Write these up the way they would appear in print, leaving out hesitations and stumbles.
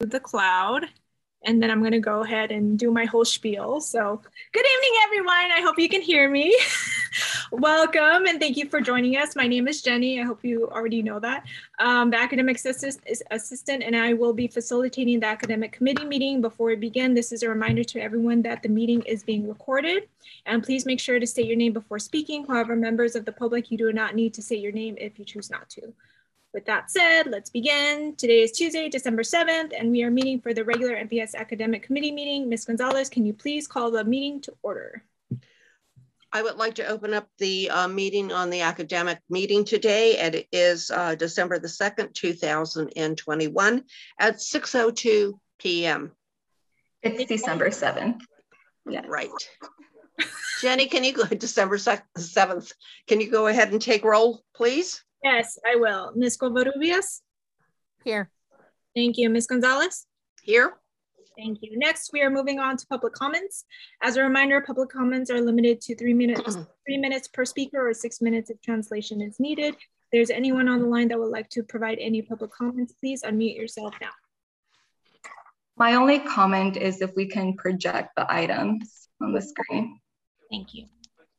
the cloud, and then I'm going to go ahead and do my whole spiel. So good evening, everyone. I hope you can hear me. Welcome, and thank you for joining us. My name is Jenny. I hope you already know that. The academic assistant, and I will be facilitating the academic committee meeting. Before we begin, this is a reminder to everyone that the meeting is being recorded. And please make sure to state your name before speaking. However, members of the public, you do not need to say your name if you choose not to. With that said, let's begin. Today is Tuesday, December 7th, and we are meeting for the regular MPS Academic Committee meeting. Ms. Gonzalez, can you please call the meeting to order? I would like to open up the meeting on the academic meeting today, and it is December the 2nd, 2021 at 6:02 p.m. It's December 7th. Yeah. Right. Jenny, can you go December 7th? Can you go ahead and take roll, please? Yes, I will. Ms. Covarrubias? Here. Thank you. Ms. Gonzalez? Here. Thank you. Next, we are moving on to public comments. As a reminder, public comments are limited to 3 minutes per speaker or 6 minutes if translation is needed. If there's anyone on the line that would like to provide any public comments, please unmute yourself now. My only comment is if we can project the items on the screen. Thank you.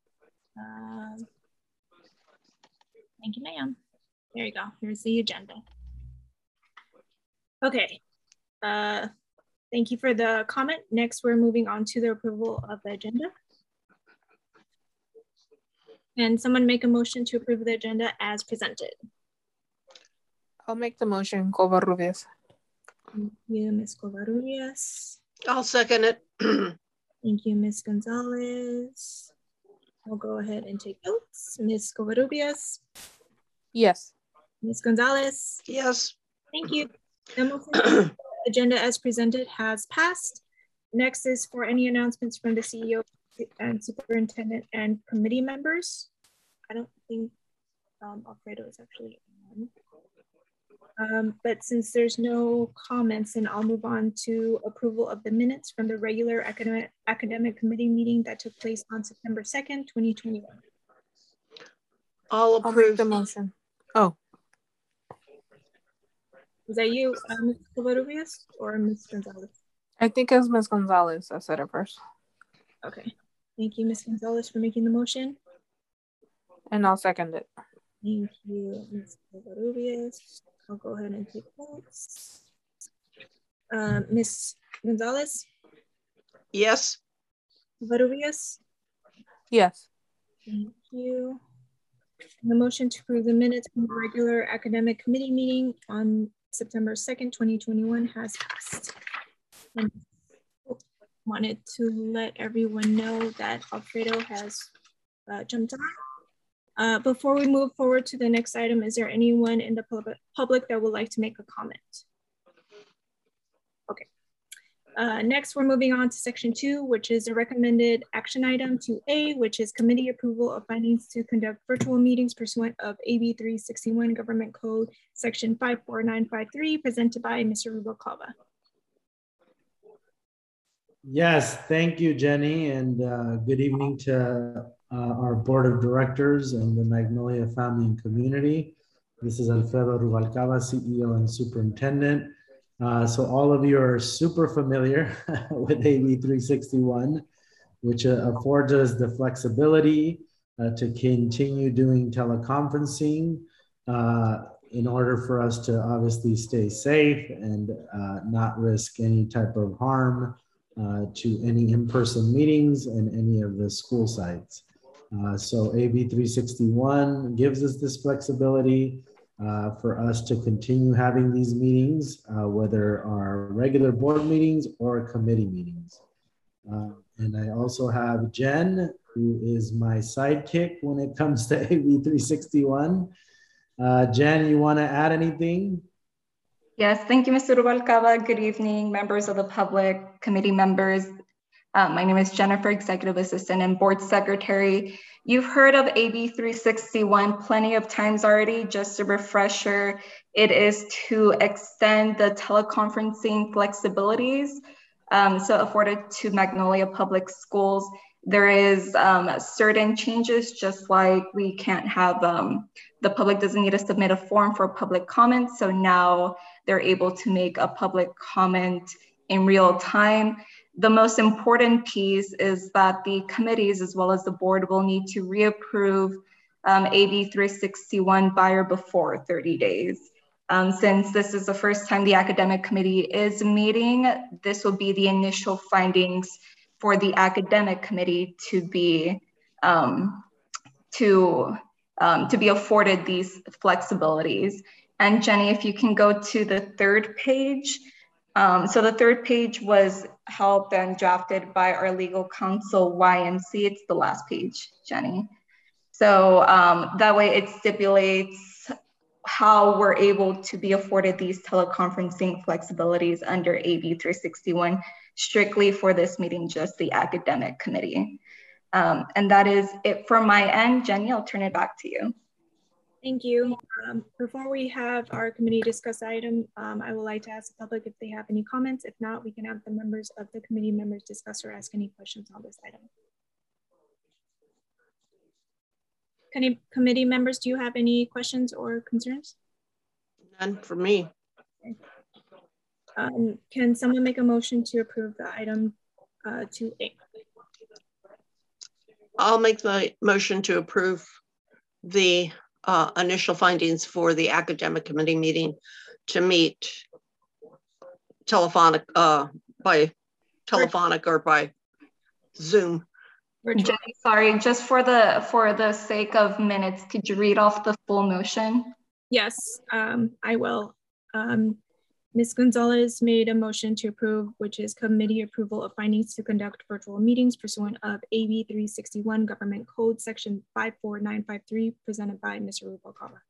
Thank you, ma'am. There you go. Here's the agenda. Okay. Thank you for the comment. Next, we're moving on to the approval of the agenda. And someone make a motion to approve the agenda as presented. I'll make the motion, Covarrubias. Thank you, Ms. Covarrubias. I'll second it. Thank you, Ms. Gonzalez. I'll go ahead and take notes. Ms. Covarrubias? Yes. Ms. Gonzalez? Yes. Thank you. The motion agenda as presented has passed. Next is for any announcements from the CEO and superintendent and committee members. I don't think Alfredo is actually on. But since there's no comments, then I'll move on to approval of the minutes from the regular academic committee meeting that took place on September 2nd, 2021. I'll approve the motion. Oh. Was that you, Ms. Covarrubias, or Ms. Gonzalez? I think it's Ms. Gonzalez. I said it first. Okay. Thank you, Ms. Gonzalez, for making the motion. And I'll second it. Thank you, Ms. Covarrubias. I'll go ahead and take notes. Ms. Gonzalez? Yes. Covarrubias? Yes. Thank you. The motion to approve the minutes from the regular academic committee meeting on September 2nd, 2021 has passed. And wanted to let everyone know that Alfredo has jumped on. Before we move forward to the next item, is there anyone in the public that would like to make a comment? Okay. Next, we're moving on to section 2, which is a recommended action item 2A, which is committee approval of findings to conduct virtual meetings pursuant of AB 361 Government Code section 54953, presented by Mr. Rubalcaba. Yes, thank you, Jenny, and good evening to our board of directors and the Magnolia family and community. This is Alfredo Rubalcaba, CEO and superintendent. So all of you are super familiar with AB 361, which affords us the flexibility to continue doing teleconferencing in order for us to obviously stay safe and not risk any type of harm to any in-person meetings and any of the school sites. So AB 361 gives us this flexibility for us to continue having these meetings, whether our regular board meetings or committee meetings. And I also have Jen, who is my sidekick when it comes to AB 361. Jen, you want to add anything? Yes, thank you, Mr. Rubalcaba. Good evening, members of the public, committee members. My name is Jennifer, Executive Assistant and Board Secretary. You've heard of AB 361 plenty of times already. Just a refresher, it is to extend the teleconferencing flexibilities so afforded to Magnolia Public Schools. There is certain changes, just like we can't have, the public doesn't need to submit a form for public comment. So now they're able to make a public comment in real time. The most important piece is that the committees as well as the board will need to reapprove AB 361 by or before 30 days. Since this is the first time the academic committee is meeting, this will be the initial findings for the academic committee to be afforded these flexibilities. And Jenny, if you can go to the third page. So the third page was helped and drafted by our legal counsel, YMC. It's the last page, Jenny. So that way it stipulates how we're able to be afforded these teleconferencing flexibilities under AB 361, strictly for this meeting, just the academic committee. And that is it from my end. Jenny, I'll turn it back to you. Thank you. Before we have our committee discuss the item, I would like to ask the public if they have any comments. If not, we can have the members of the committee members discuss or ask any questions on this item. Committee members, do you have any questions or concerns? None for me. Okay. Can someone make a motion to approve the item 2A? I'll make the motion to approve the initial findings for the academic committee meeting to meet telephonic by telephonic or by Zoom. Jenny, sorry, just for the sake of minutes, could you read off the full motion? Yes, I will. Ms. Gonzalez made a motion to approve, which is committee approval of findings to conduct virtual meetings pursuant of AB 361 Government Code Section 54953, presented by Mr. Rubalcaba.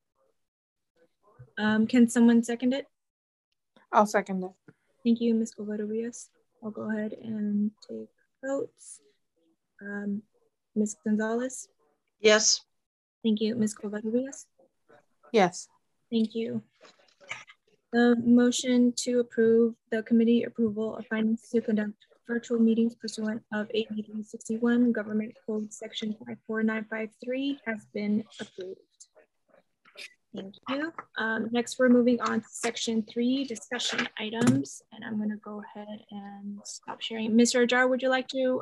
Can someone second it? I'll second it. Thank you, Ms. Covarrubias. I'll go ahead and take votes. Ms. Gonzalez? Yes. Thank you, Ms. Covarrubias? Yes. Thank you. The motion to approve the committee approval of findings to conduct virtual meetings pursuant of AB 361 Government Code Section 54953 has been approved. Thank you. Next, we're moving on to Section 3, discussion items, and I'm going to go ahead and stop sharing. Mr. Ajar, would you like to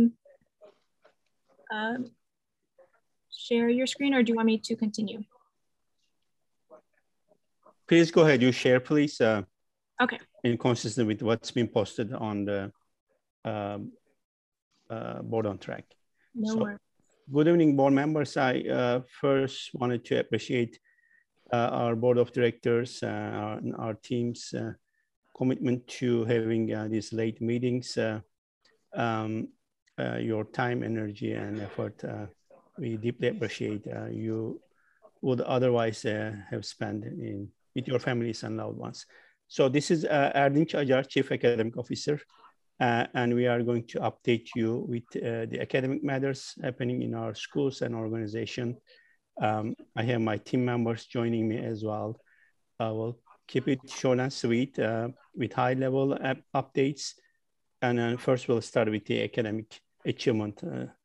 share your screen, or do you want me to continue? Please go ahead, you share, please. Okay. And consistent with what's been posted on the Board on Track. No worries. Good evening, board members. I first wanted to appreciate our board of directors, our team's commitment to having these late meetings. Your time, energy, and effort, we deeply appreciate. You would otherwise have spent with your families and loved ones. So this is Erdinç Acar, Chief Academic Officer, and we are going to update you with the academic matters happening in our schools and organization. I have my team members joining me as well. I will keep it short and sweet with high-level updates. And then first we'll start with the academic achievement.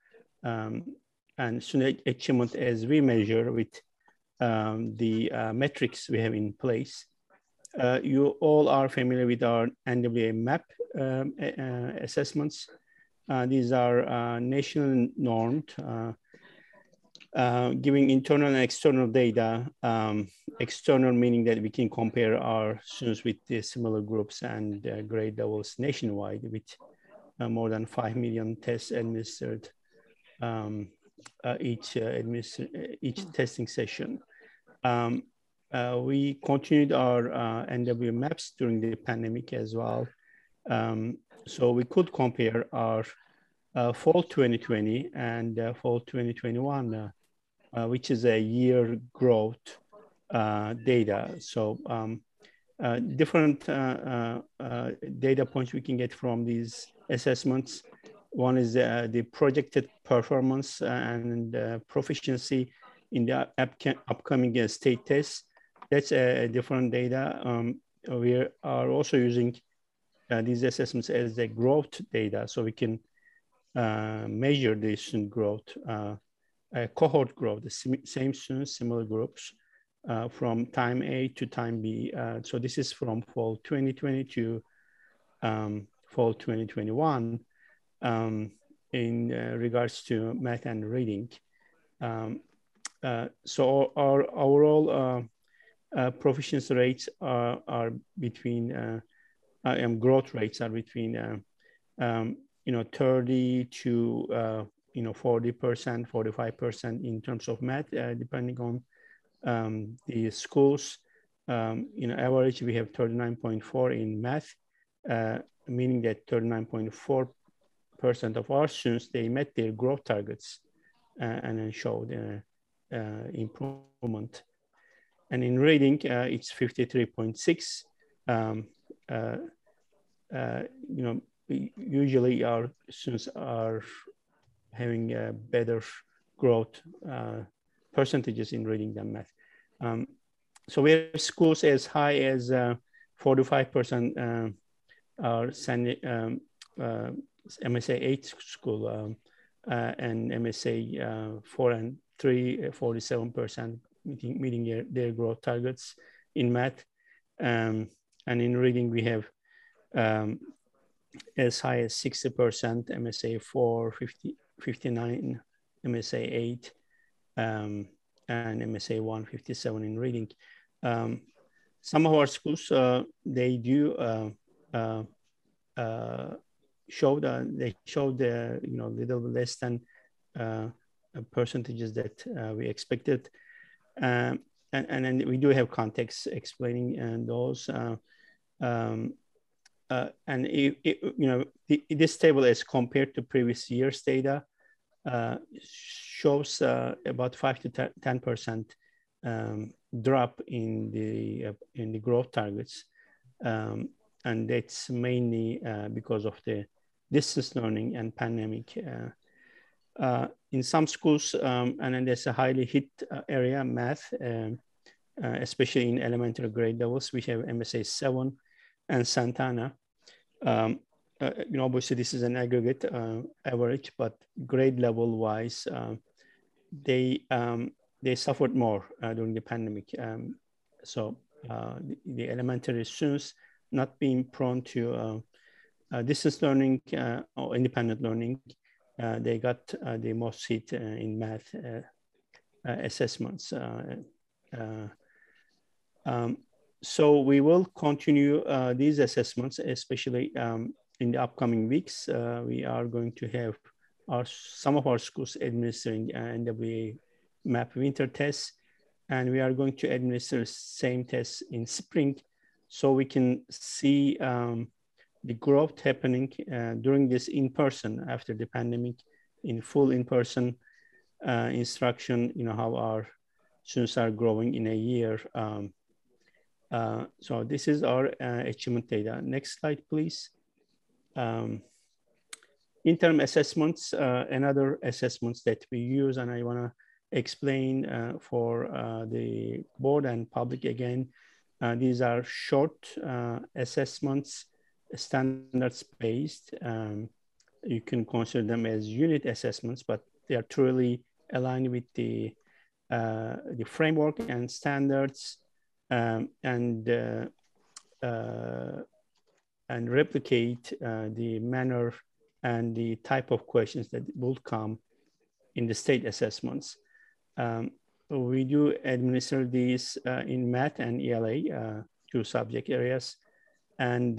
And student achievement as we measure with the metrics we have in place. You all are familiar with our NWA MAP assessments. These are national normed, giving internal and external data. External meaning that we can compare our students with the similar groups and grade levels nationwide with more than 5 million tests administered each testing session. We continued our NWA maps during the pandemic as well. So we could compare our fall 2020 and fall 2021, which is a year growth data. So different data points we can get from these assessments. One is the projected performance and proficiency in the upcoming state tests. That's a different data. We are also using these assessments as the growth data, so we can measure the student growth, cohort growth, the same students, similar groups, from time A to time B. So this is from fall 2020 to fall 2021 in regards to math and reading. So our overall proficiency rates are between, growth rates are between 30 to 40%, 45% in terms of math, depending on the schools. Average, we have 39.4 in math, meaning that 39.4% of our students, they met their growth targets and then showed improvement. And in reading, it's 53.6. Usually our students are having better growth percentages in reading than math. So we have schools as high as 45% are MSA 8 school and MSA 4 and 3, 47% meeting their growth targets in math. And in reading, we have as high as 60% MSA 4, 59 MSA 8, and MSA 1, 57 in reading. Some of our schools, they do show the little less than percentages that we expected, and then we do have context explaining those. And this table, as compared to previous year's data, shows about 5 to 10% drop in the growth targets, and that's mainly because of the distance learning and pandemic. In some schools, and then there's a highly hit area, math, especially in elementary grade levels. We have MSA 7 and Santana. Obviously this is an aggregate average, but grade level wise, they suffered more during the pandemic. So the elementary students not being prone to distance learning or independent learning, they got the most hit in math assessments. So we will continue these assessments, especially in the upcoming weeks. We are going to have some of our schools administering NWEA MAP winter tests, and we are going to administer same tests in spring, so we can see the growth happening during this in-person, after the pandemic, in full in-person instruction, how our students are growing in a year. So this is our achievement data. Next slide, please. Interim assessments, another assessments that we use, and I wanna explain for the board and public again. These are short assessments, standards-based. You can consider them as unit assessments, but they are truly aligned with the framework and standards, and replicate the manner and the type of questions that will come in the state assessments. We do administer these in math and ELA, 2 subject areas, and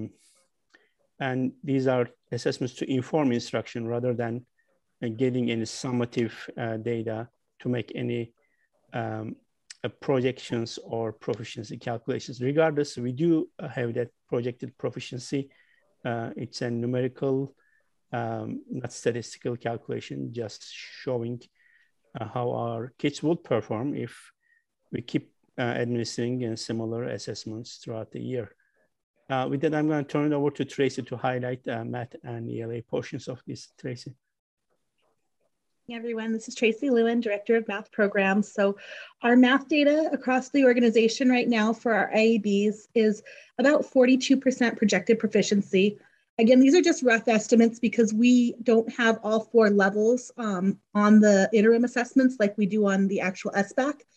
these are assessments to inform instruction rather than getting any summative data to make any projections or proficiency calculations. Regardless, we do have that projected proficiency. It's a numerical, not statistical calculation, just showing how our kids would perform if we keep administering similar assessments throughout the year. With that, I'm going to turn it over to Tracy to highlight math and ELA portions of this. Tracy. Hey everyone, this is Tracy Lewin, Director of Math Programs. So our math data across the organization right now for our IABs is about 42% projected proficiency. Again, these are just rough estimates because we don't have all 4 levels on the interim assessments like we do on the actual SBAC.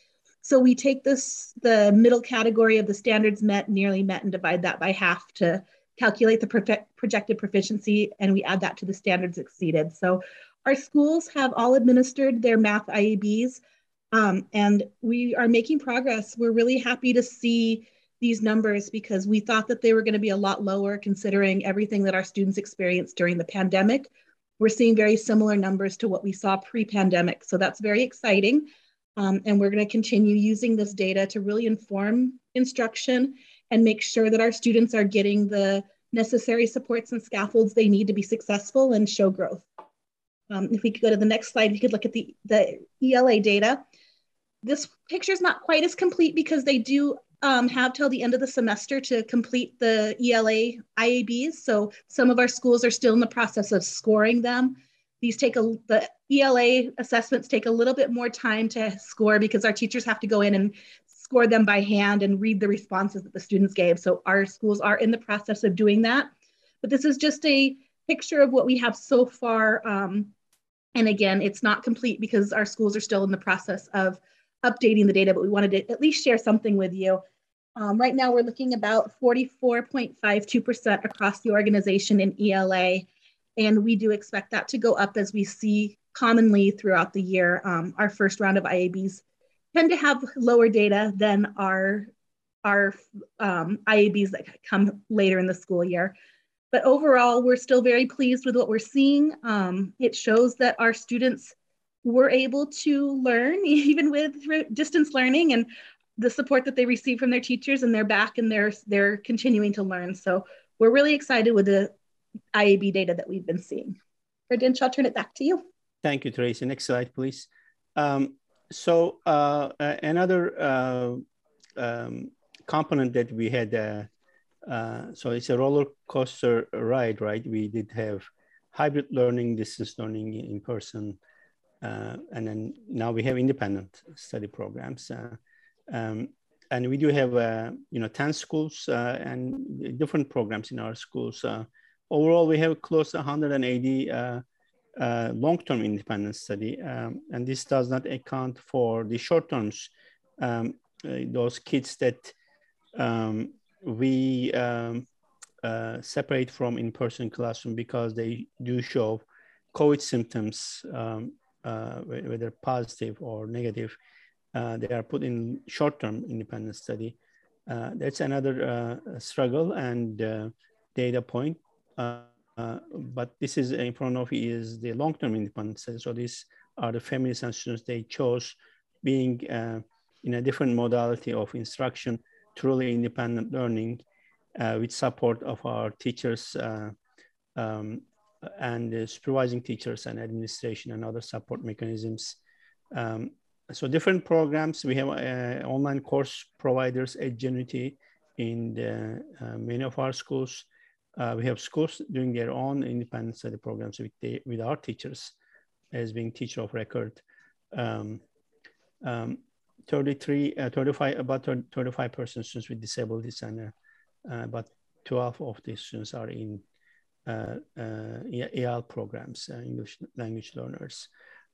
So we take the middle category of the standards met, nearly met, and divide that by half to calculate the projected proficiency, and we add that to the standards exceeded. So our schools have all administered their math IABs, and we are making progress. We're really happy to see these numbers because we thought that they were going to be a lot lower considering everything that our students experienced during the pandemic. We're seeing very similar numbers to what we saw pre-pandemic. So that's very exciting. And we're going to continue using this data to really inform instruction and make sure that our students are getting the necessary supports and scaffolds they need to be successful and show growth. If we could go to the next slide, we could look at the ELA data. This picture is not quite as complete because they do have till the end of the semester to complete the ELA IABs. So some of our schools are still in the process of scoring them. The ELA assessments take a little bit more time to score because our teachers have to go in and score them by hand and read the responses that the students gave. So our schools are in the process of doing that. But this is just a picture of what we have so far. And again, it's not complete because our schools are still in the process of updating the data, but we wanted to at least share something with you. Right now, we're looking about 44.52% across the organization in ELA. And we do expect that to go up as we see commonly throughout the year. Our first round of IABs tend to have lower data than our IABs that come later in the school year. But overall, we're still very pleased with what we're seeing. It shows that our students were able to learn even with distance learning and the support that they receive from their teachers, and they're back and they're continuing to learn. So we're really excited with the IAB data that we've been seeing. Ardinch, I'll turn it back to you. Thank you, Tracy. Next slide, please. Another component that we had, so it's a roller coaster ride, right? We did have hybrid learning, distance learning in person, and then now we have independent study programs. And we do have, 10 schools and different programs in our schools. Overall, we have close to 180 long-term independent study, and this does not account for the short terms, those kids that we separate from in-person classroom because they do show COVID symptoms, whether positive or negative. They are put in short-term independent study. That's another struggle and data point. But this is in front of you is the long-term independent study. So these are the families and students they chose being in a different modality of instruction, truly independent learning with support of our teachers and supervising teachers and administration and other support mechanisms. So different programs, we have online course providers at Genuity in many of our schools. We have schools doing their own independent study programs with our teachers as being teacher of record. 35% students with disabilities and about 12 of these students are in EL programs, English language learners.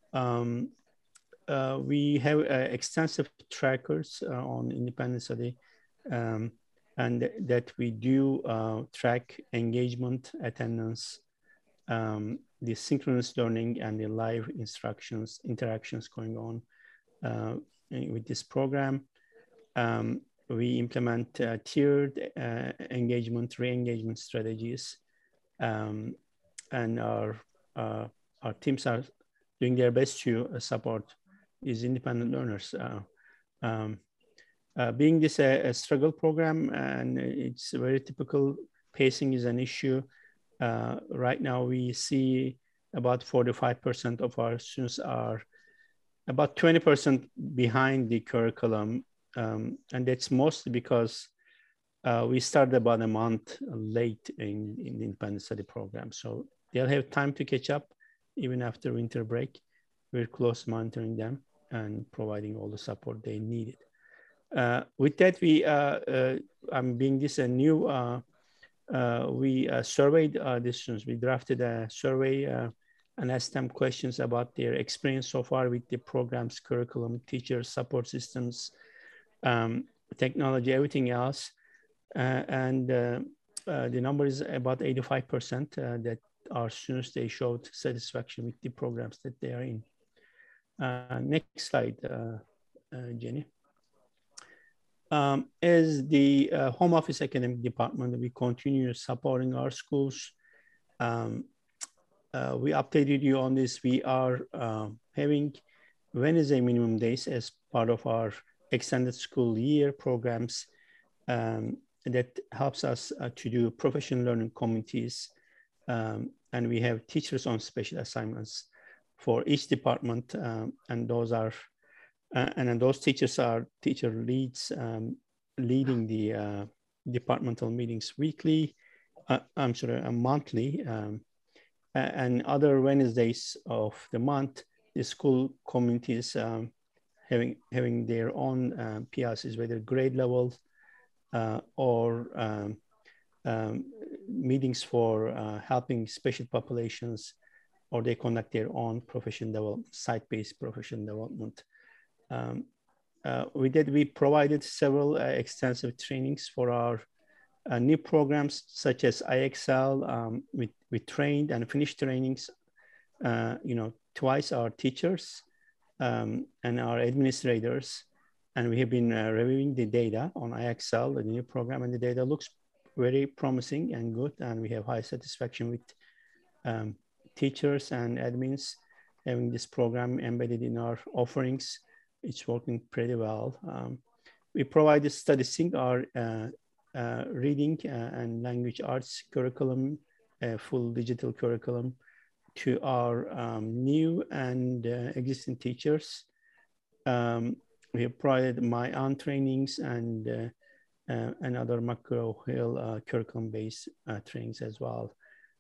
We have extensive trackers on independent study and that we do track engagement, attendance, the synchronous learning and the live interactions going on with this program. We implement tiered engagement, re-engagement strategies, and our teams are doing their best to support these independent learners. Being this a struggle program, and it's very typical, pacing is an issue. Right now we see about 45% of our students are about 20% behind the curriculum. And that's mostly because we started about a month late in the independent study program. So they'll have time to catch up even after winter break. We're close monitoring them and providing all the support they needed. With that, I'm being this a new, we surveyed the students. We drafted a survey and ask them questions about their experience so far with the programs, curriculum, teachers, support systems, technology, everything else. The number is about 85% that our students, they showed satisfaction with the programs that they are in. Next slide, Jenny. As the Home Office Academic Department, we continue supporting our schools. We updated you on this. We are having Wednesday minimum days as part of our extended school year programs that helps us to do professional learning communities. And we have teachers on special assignments for each department. And those are, and then those teachers are teacher leads leading the departmental meetings weekly, monthly. And other Wednesdays of the month, the school communities having their own PLCs, whether grade level or meetings for helping special populations, or they conduct their own profession development, site-based profession development. We provided several extensive trainings for our new programs, such as IXL. We trained and finished trainings, twice our teachers and our administrators. And we have been reviewing the data on IXL, the new program, and the data looks very promising and good. And we have high satisfaction with teachers and admins having this program embedded in our offerings. It's working pretty well. We provided Study Sync, our reading and language arts curriculum, full digital curriculum, to our new and existing teachers. We have provided my own trainings and other McGraw-Hill curriculum-based trainings as well.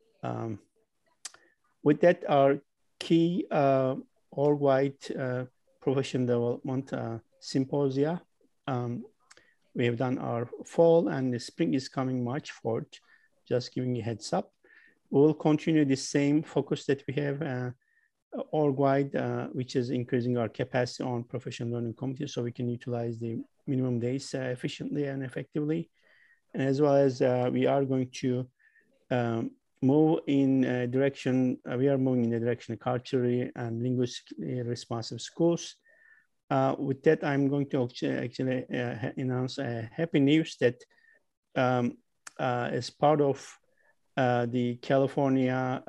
With that, our key org-wide professional development symposia. We have done our fall, and the spring is coming March 4th, just giving you a heads up. We will continue the same focus that we have org-wide, which is increasing our capacity on professional learning communities so we can utilize the minimum days efficiently and effectively. And as well as we are going to move in a direction, we are moving in the direction of culturally and linguistically responsive schools. With that, I'm going to actually announce happy news that as part of the California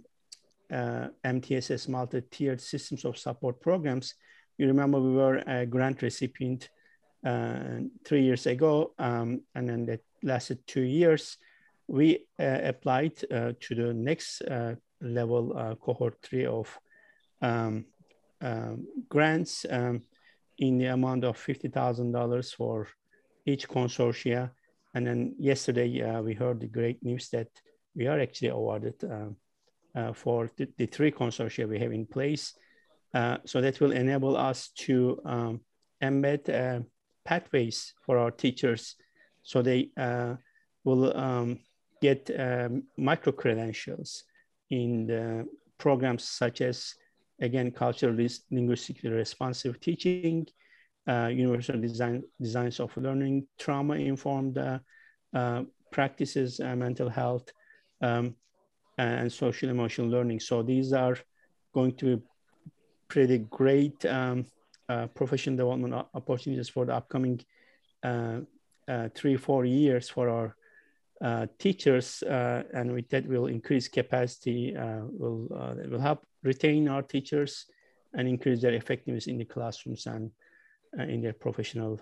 MTSS multi-tiered systems of support programs, you remember we were a grant recipient 3 years ago, and then that lasted 2 years. We applied to the next level, cohort 3 of grants in the amount of $50,000 for each consortia. And then yesterday, we heard the great news that we are actually awarded for the 3 consortia we have in place. So that will enable us to embed pathways for our teachers, so they will get micro-credentials in the programs such as, again, culturally, linguistically responsive teaching, universal designs of learning, trauma-informed practices, mental health, and social emotional learning. So these are going to be pretty great professional development opportunities for the upcoming 3-4 years for our teachers, and with that will increase capacity, will help retain our teachers and increase their effectiveness in the classrooms and in their professional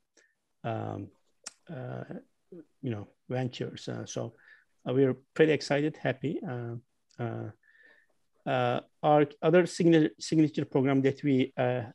ventures. So we're pretty excited, happy. Our other signature program that we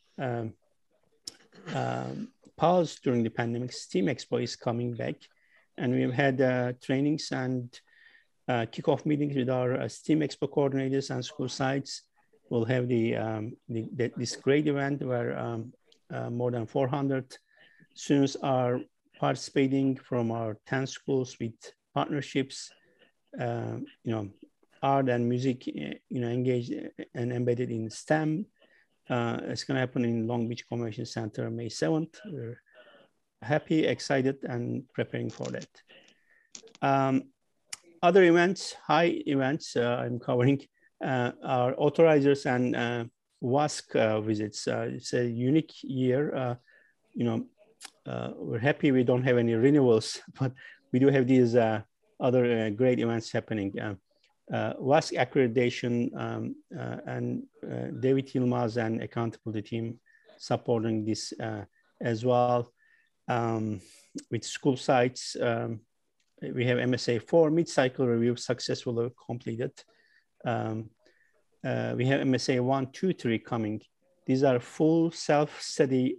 paused during the pandemic, STEAM Expo, is coming back. And we've had trainings and kickoff meetings with our STEAM Expo coordinators and school sites. We'll have this great event where more than 400 students are participating from our 10 schools with partnerships, art and music, engaged and embedded in STEM. It's going to happen in Long Beach Convention Center May 7th. We're happy, excited, and preparing for that. Other events, high events I'm covering are authorizers and WASC visits. It's a unique year. We're happy we don't have any renewals, but we do have these other great events happening. WASC accreditation and David Yilmaz and accountability team supporting this as well. With school sites, we have MSA 4 mid-cycle review successfully completed. We have MSA 1, 2, 3 coming. These are full self-study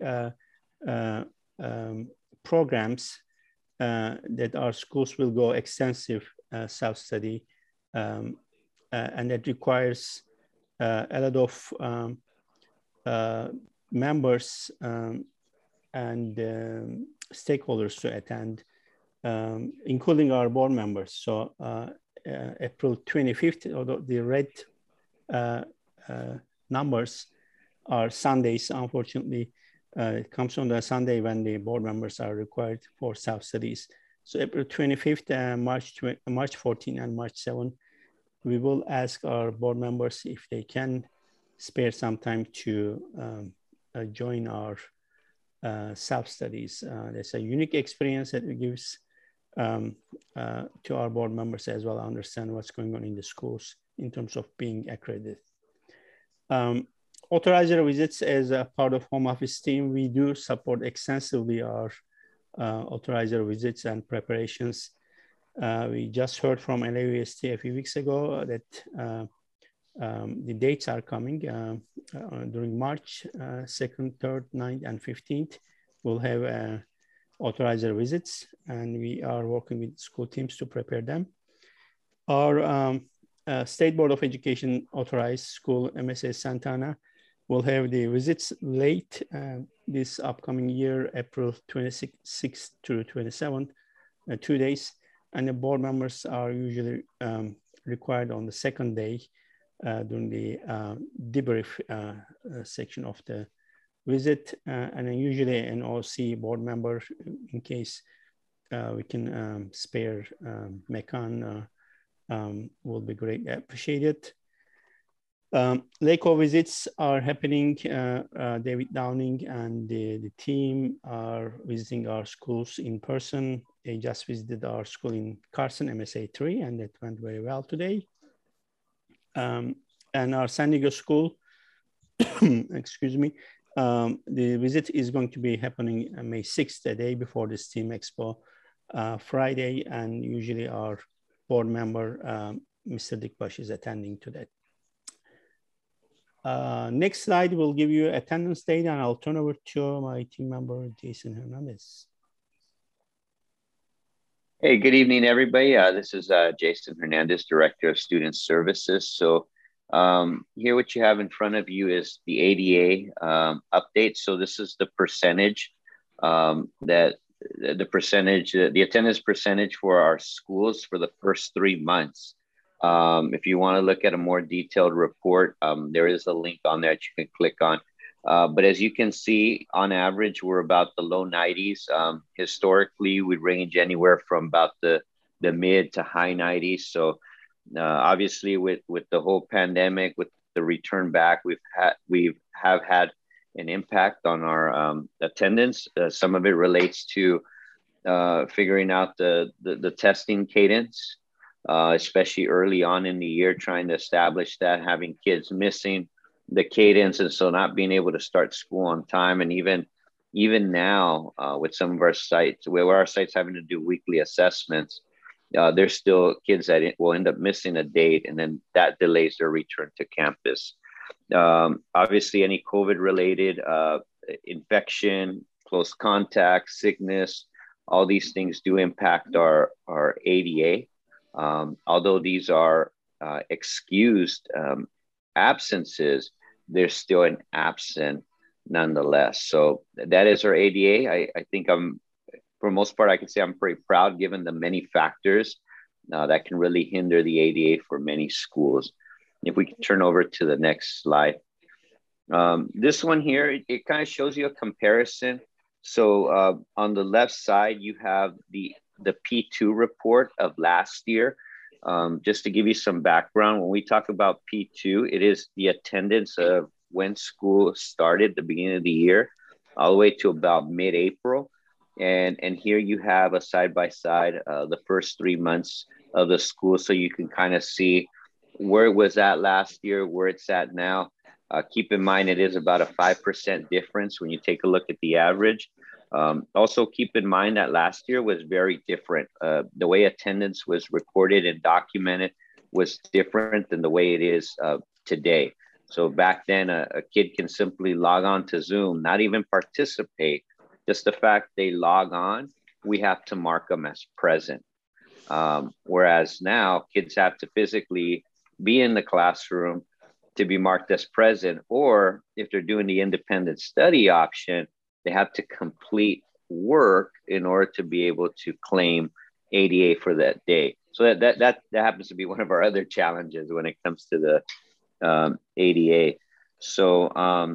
programs that our schools will go extensive self-study, and that requires a lot of members and stakeholders to attend, including our board members. So April 25th, although the red numbers are Sundays, unfortunately, it comes on the Sunday when the board members are required for self-studies. So April 25th, March 14 and March 7, we will ask our board members if they can spare some time to join our self-studies. There's a unique experience that it gives to our board members as well, understand what's going on in the schools in terms of being accredited. Authorizer visits as a part of home office team, we do support extensively our authorizer visits and preparations. We just heard from LAUSD a few weeks ago that the dates are coming during March 2nd, 3rd, 9th, and 15th. We'll have authorizer visits, and we are working with school teams to prepare them. Our State Board of Education authorized school, MSA Santana, will have the visits late this upcoming year, April 26th to 27th, 2 days. And the board members are usually required on the second day during the debrief section of the visit. And then usually an OC board member, in case we can spare Mekan, will be great, appreciated. LACO visits are happening. David Downing and the team are visiting our schools in person. They just visited our school in Carson, MSA 3, and that went very well today. And our San Diego school, excuse me, the visit is going to be happening May 6th, the day before the STEAM Expo, Friday, and usually our board member, Mr. Dick Bush, is attending to that. Next slide will give you attendance data, and I'll turn over to my team member, Jason Hernandez. Hey, good evening, everybody. This is Jason Hernandez, Director of Student Services. So here what you have in front of you is the ADA update. So this is the percentage the attendance percentage for our schools for the first 3 months. If you want to look at a more detailed report, there is a link on there that you can click on. But as you can see, on average, we're about the low 90s. Historically, we range anywhere from about the mid to high 90s. So obviously, with the whole pandemic, with the return back, we have had an impact on our attendance. Some of it relates to figuring out the testing cadence, especially early on in the year, trying to establish that, having kids missing the cadence, and so not being able to start school on time. And even now, with some of our sites, where our sites having to do weekly assessments, there's still kids that will end up missing a date, and then that delays their return to campus. Obviously, any COVID-related infection, close contact, sickness, all these things do impact our ADA. Although these are excused absences, they're still an absent nonetheless. So that is our ADA. I think for the most part, I can say I'm pretty proud given the many factors that can really hinder the ADA for many schools. If we can turn over to the next slide. This one here, it kind of shows you a comparison. So on the left side, you have the P2 report of last year. Just to give you some background, when we talk about P2, it is the attendance of when school started, the beginning of the year, all the way to about mid-April. And here you have a side-by-side, the first 3 months of the school, so you can kind of see where it was at last year, where it's at now. Keep in mind, it is about a 5% difference when you take a look at the average. Also keep in mind that last year was very different. The way attendance was recorded and documented was different than the way it is today. So back then, a kid can simply log on to Zoom, not even participate. Just the fact they log on, we have to mark them as present. Whereas now, kids have to physically be in the classroom to be marked as present, or if they're doing the independent study option, they have to complete work in order to be able to claim ADA for that day. So that happens to be one of our other challenges when it comes to the ADA. So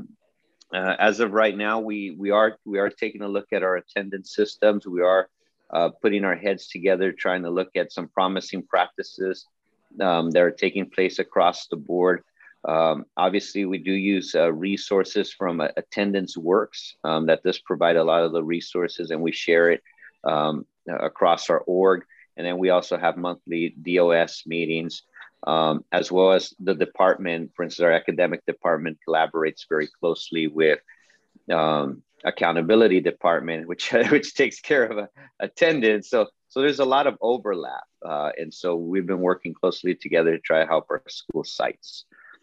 as of right now, we are taking a look at our attendance systems. We are putting our heads together, trying to look at some promising practices that are taking place across the board. Obviously, we do use resources from Attendance Works that does provide a lot of the resources, and we share it across our org. And then we also have monthly DOS meetings, as well as the department. For instance, our academic department collaborates very closely with accountability department, which takes care of attendance. So there's a lot of overlap. And so we've been working closely together to try to help our school sites.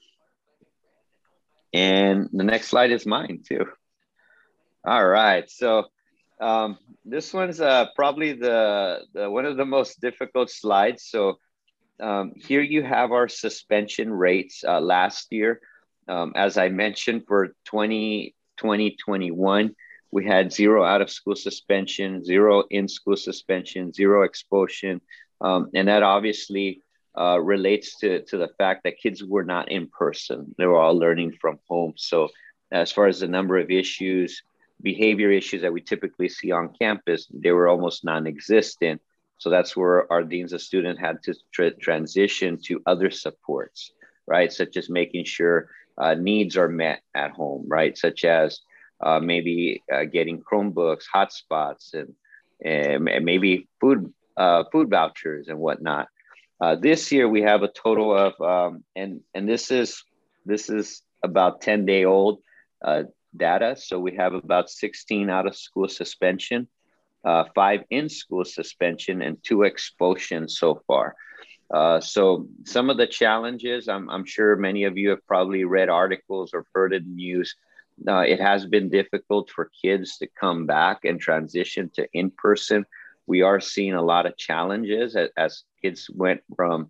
And the next slide is mine too. All right, so this one's probably the one of the most difficult slides. So here you have our suspension rates last year. As I mentioned, for 2021, we had 0 out of school suspension, 0 in school suspension, 0 expulsion. And that obviously relates to the fact that kids were not in person. They were all learning from home. So as far as the number of issues, behavior issues that we typically see on campus, they were almost non-existent. So that's where our deans of student had to transition to other supports, right? Such as making sure needs are met at home, right? Such as maybe getting Chromebooks, hotspots, and maybe food vouchers and whatnot. This year we have a total of, and this is about 10-day-old data. So we have about 16 out of school suspension, 5 in school suspension, and 2 expulsions so far. So some of the challenges, I'm sure many of you have probably read articles or heard in the news. It has been difficult for kids to come back and transition to in-person. We are seeing a lot of challenges as kids went from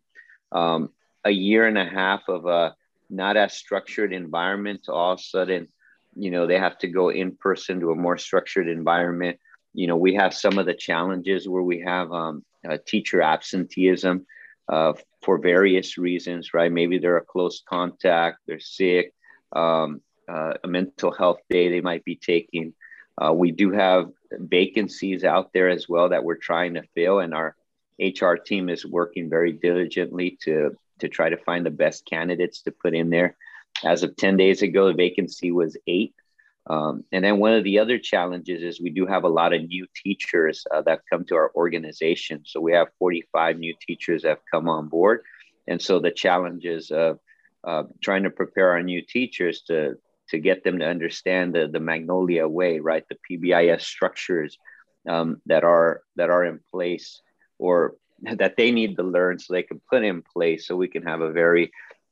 a year and a half of a not as structured environment to all of a sudden, they have to go in person to a more structured environment. We have some of the challenges where we have teacher absenteeism for various reasons, right? Maybe they're a close contact, they're sick, a mental health day they might be taking. We do have vacancies out there as well that we're trying to fill, and our HR team is working very diligently to try to find the best candidates to put in there. As of 10 days ago, the vacancy was 8. And then one of the other challenges is we do have a lot of new teachers that come to our organization. So we have 45 new teachers that have come on board. And so the challenges of trying to prepare our new teachers to get them to understand the Magnolia Way, right? The PBIS structures that are in place, or that they need to learn so they can put in place, so we can have a very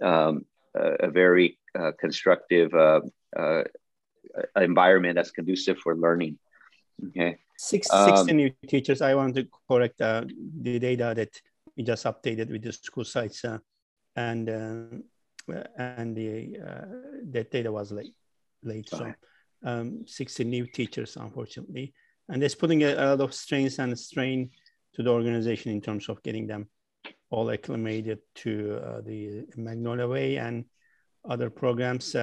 constructive environment that's conducive for learning. Okay. 60 new teachers. I want to correct the data that we just updated with the school sites, and that data was late. So 60 new teachers, unfortunately, and that's putting a lot of strain to the organization in terms of getting them all acclimated to the Magnolia Way and other programs.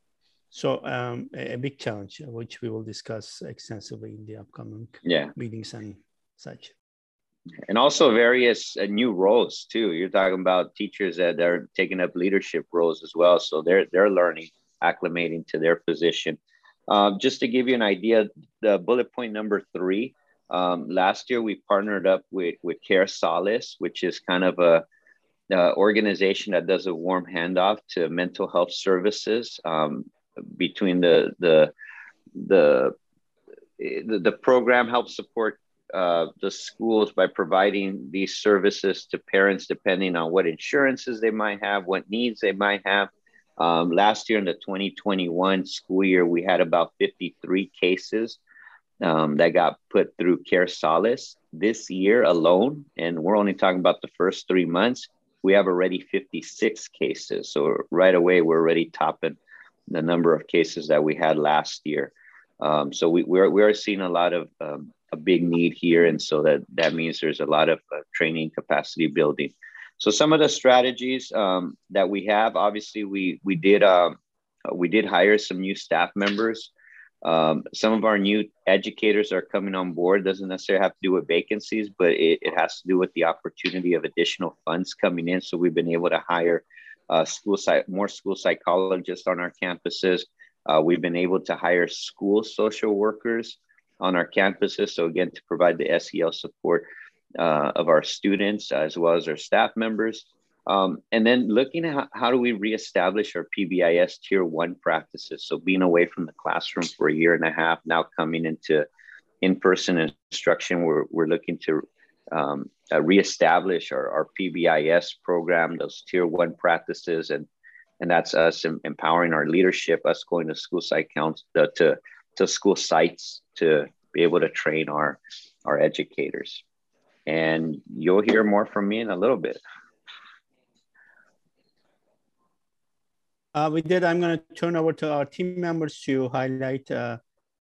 A big challenge, which we will discuss extensively in the upcoming meetings and such. And also various new roles too. You're talking about teachers that are taking up leadership roles as well. So they're learning, acclimating to their position. Just to give you an idea, the bullet point number 3, last year we partnered up with Care Solace, which is kind of a organization that does a warm handoff to mental health services between the program helps support the schools by providing these services to parents depending on what insurances they might have, what needs they might have. Last year in the 2021 school year, we had about 53 cases that got put through Care Solace. This year alone, and we're only talking about the first 3 months, we have already 56 cases. So right away, we're already topping the number of cases that we had last year. So we are seeing a lot of a big need here. And so that means there's a lot of training capacity building. So some of the strategies that we have, obviously we did hire some new staff members. Some of our new educators are coming on board. Doesn't necessarily have to do with vacancies, but it has to do with the opportunity of additional funds coming in. So we've been able to hire more school psychologists on our campuses. We've been able to hire school social workers on our campuses. So again, to provide the SEL support of our students as well as our staff members. And then looking at how do we reestablish our PBIS Tier 1 practices. So being away from the classroom for 1.5 years, now coming into in-person instruction, we're looking to reestablish our PBIS program, those Tier 1 practices. And that's us empowering our leadership, us going to school site to school sites to be able to train our educators. And you'll hear more from me in a little bit. With that, I'm going to turn over to our team members to highlight the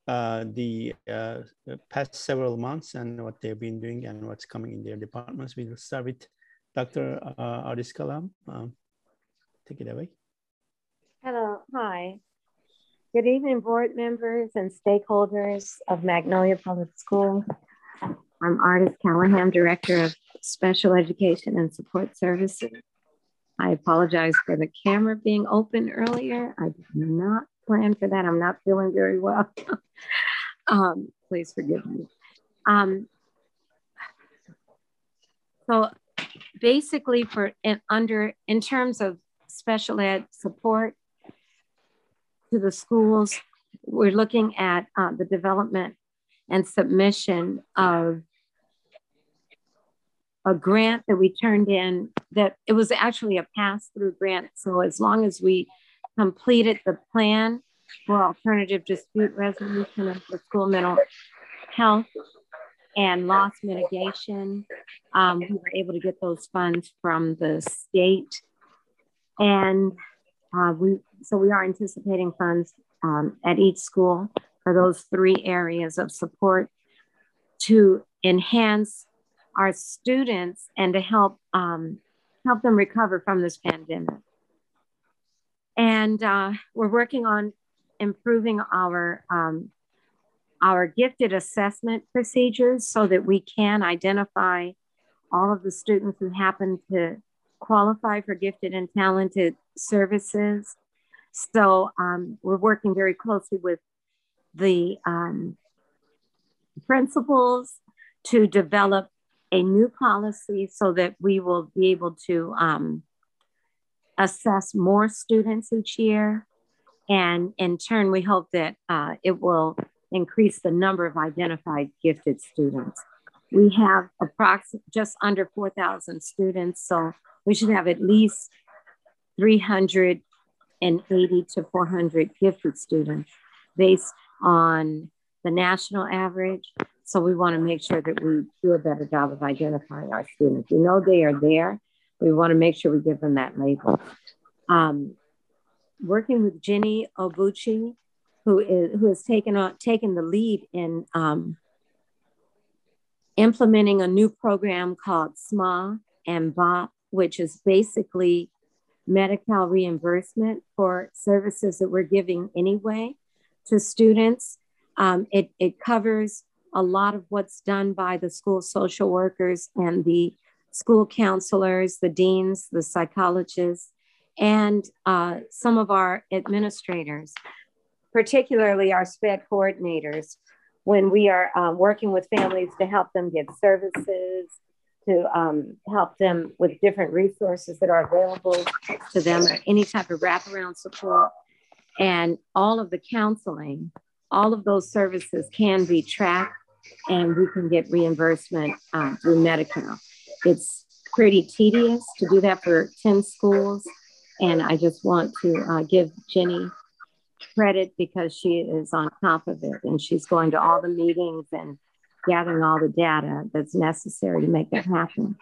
past several months and what they've been doing and what's coming in their departments. We'll start with Dr. Aris Kalam. Take it away. Hello, hi. Good evening, board members and stakeholders of Magnolia Public School. I'm Artis Callahan, Director of Special Education and Support Services. I apologize for the camera being open earlier. I did not plan for that. I'm not feeling very well. Please forgive me. So basically in terms of special ed support to the schools, we're looking at the development and submission of a grant that we turned in, that it was actually a pass-through grant. So as long as we completed the plan for alternative dispute resolution and for school mental health and loss mitigation, we were able to get those funds from the state. And we are anticipating funds at each school for those 3 areas of support to enhance our students and to help them recover from this pandemic. And we're working on improving our gifted assessment procedures so that we can identify all of the students who happen to qualify for gifted and talented services. So we're working very closely with the principals to develop a new policy so that we will be able to assess more students each year. And in turn, we hope that it will increase the number of identified gifted students. We have just under 4,000 students, so we should have at least 380 to 400 gifted students based on the national average. So we want to make sure that we do a better job of identifying our students. We know they are there. We want to make sure we give them that label. Working with Jenny Obuchi, who has taken the lead in implementing a new program called SMA and BOP which is basically Medi-Cal reimbursement for services that we're giving anyway to students. It covers a lot of what's done by the school social workers and the school counselors, the deans, the psychologists, and some of our administrators, particularly our SPED coordinators, when we are working with families to help them get services, to help them with different resources that are available to them, or any type of wraparound support. And all of the counseling, all of those services can be tracked and we can get reimbursement through Medi-Cal. It's pretty tedious to do that for 10 schools. And I just want to give Jenny credit because she is on top of it and she's going to all the meetings and gathering all the data that's necessary to make that happen.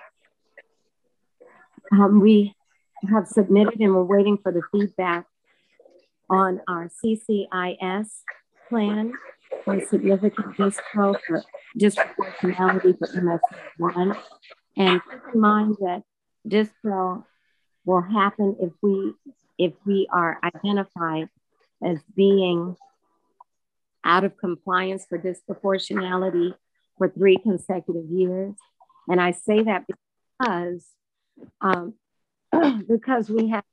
We have submitted and we're waiting for the feedback on our CCIS plan for significant dispro for disproportionality for MSA1. And keep in mind that dispro will happen if we are identified as being out of compliance for disproportionality for 3 consecutive years. And I say that because we have,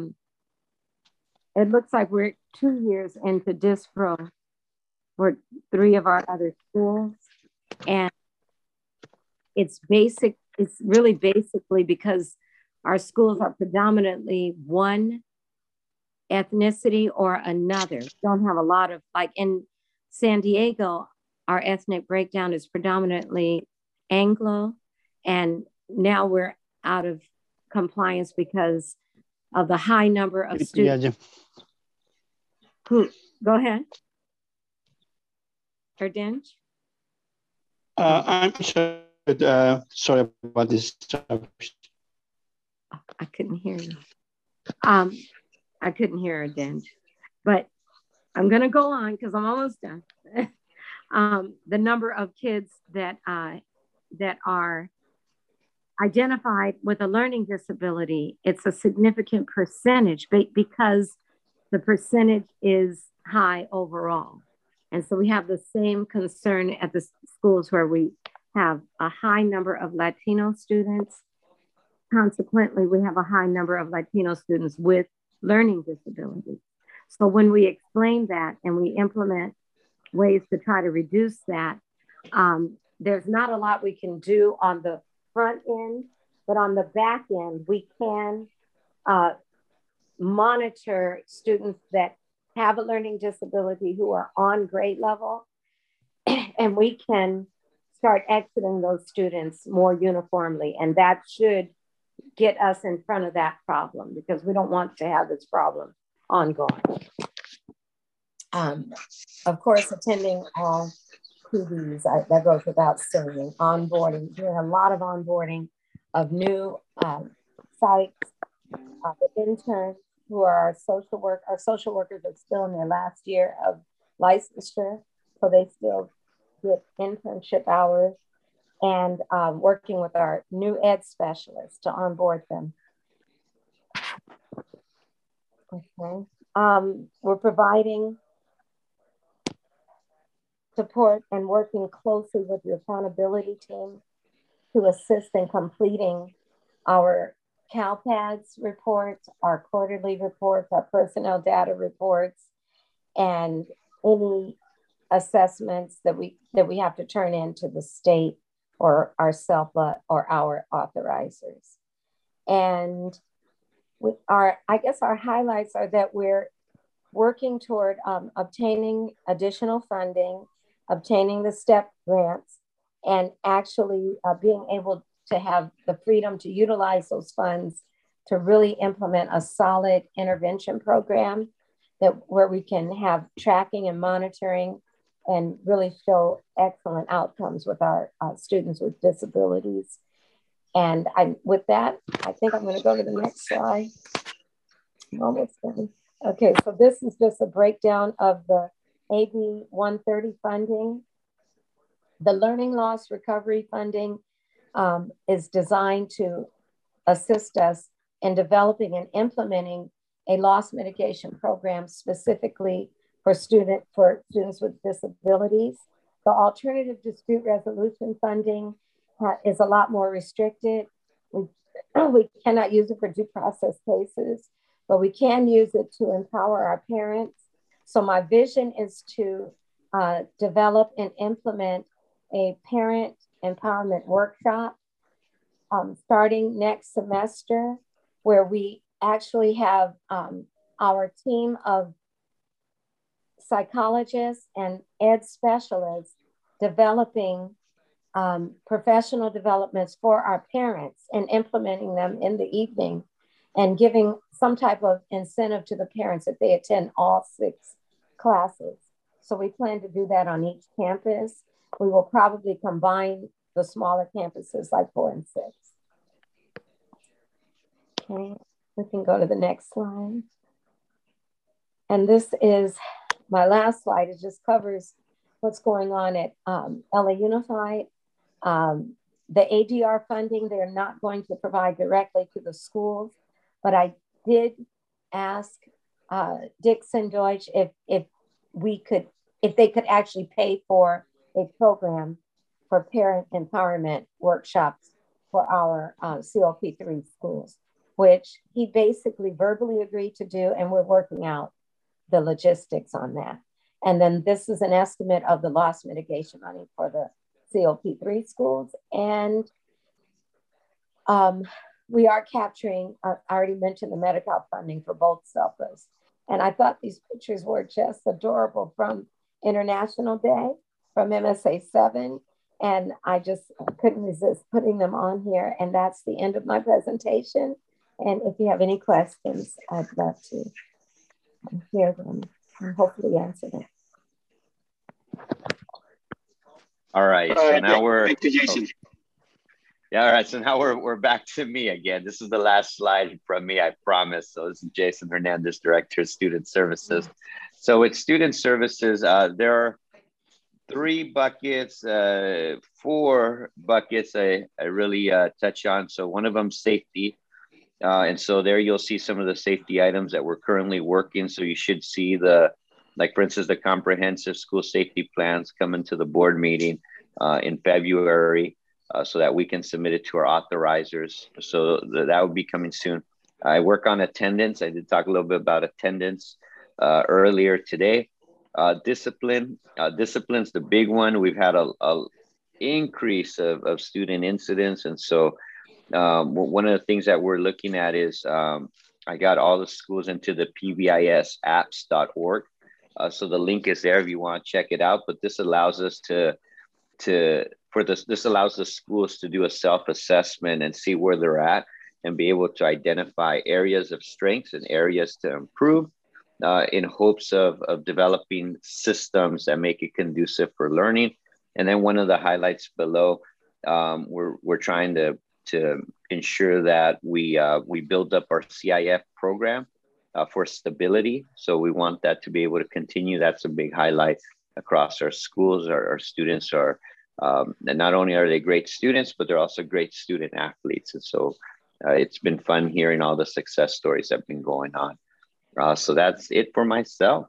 it looks like we're 2 years into dispro for 3 of our other schools. And it's really basically because our schools are predominantly one ethnicity or another. We don't have a lot of, like in San Diego, our ethnic breakdown is predominantly Anglo, and now we're out of compliance because of the high number of students. Go ahead. Erdench? I'm sorry, sorry about this. I couldn't hear you. I couldn't hear Erdench, but I'm going to go on because I'm almost done. The number of kids that are identified with a learning disability, it's a significant percentage because the percentage is high overall. And so we have the same concern at the schools where we have a high number of Latino students. Consequently, we have a high number of Latino students with learning disabilities. So when we explain that and we implement ways to try to reduce that, there's not a lot we can do on the front end, but on the back end, we can monitor students that have a learning disability who are on grade level, and we can start exiting those students more uniformly. And that should get us in front of that problem because we don't want to have this problem ongoing. Of course, attending all PDs, that goes without saying. Onboarding, doing a lot of onboarding of new sites, the interns who are our social workers are still in their last year of licensure, so they still get internship hours, and working with our new ed specialists to onboard them. Okay. We're providing support and working closely with the accountability team to assist in completing our CalPADS reports, our quarterly reports, our personnel data reports, and any assessments that we have to turn into the state or our SELPA or our authorizers. And with our highlights are that we're working toward obtaining additional funding, obtaining the STEP grants, and actually being able to have the freedom to utilize those funds to really implement a solid intervention program where we can have tracking and monitoring and really show excellent outcomes with our students with disabilities. And with that, I think I'm going to go to the next slide. I'm almost done. Okay, so this is just a breakdown of the AB 130 funding. The learning loss recovery funding is designed to assist us in developing and implementing a loss mitigation program specifically for students with disabilities. The alternative dispute resolution funding is a lot more restricted. We cannot use it for due process cases, but we can use it to empower our parents. So my vision is to develop and implement a parent empowerment workshop starting next semester, where we actually have our team of psychologists and ed specialists developing professional developments for our parents and implementing them in the evening and giving some type of incentive to the parents if they attend all 6 classes. So we plan to do that on each campus. We will probably combine the smaller campuses like 4 and 6. Okay, we can go to the next slide. And this is my last slide. It just covers what's going on at LA Unified. The ADR funding, they're not going to provide directly to the schools, but I did ask Dixon Deutsch if they could actually pay for a program for parent empowerment workshops for our COP3 schools, which he basically verbally agreed to do, and we're working out the logistics on that. And then this is an estimate of the loss mitigation money for the COP3 schools. And we are capturing, I already mentioned the Medi-Cal funding for both SELPAs. And I thought these pictures were just adorable from International Day, from MSA 7. And I just couldn't resist putting them on here. And that's the end of my presentation. And if you have any questions, I'd love to hear them and hopefully answer them. All right, so now we're back to Jason. Yeah, all right, so now we're back to me again. This is the last slide from me, I promise. So this is Jason Hernandez, Director of Student Services. So with Student Services, there are 3 buckets, 4 buckets I really touch on. So one of them, safety. And so there you'll see some of the safety items that we're currently working. So you should see like for instance, the comprehensive school safety plans coming to the board meeting in February so that we can submit it to our authorizers. So that will be coming soon. I work on attendance. I did talk a little bit about attendance earlier today. Discipline's the big one. We've had a increase of student incidents. And so one of the things that we're looking at is I got all the schools into the pbisapps.org. So the link is there if you want to check it out. But this allows us this allows the schools to do a self-assessment and see where they're at and be able to identify areas of strengths and areas to improve in hopes of developing systems that make it conducive for learning. And then one of the highlights below, we're trying to ensure that we build up our CIF program for stability. So we want that to be able to continue. That's a big highlight across our schools. Our students are, and not only are they great students, but they're also great student athletes. And so it's been fun hearing all the success stories that have been going on. So that's it for myself.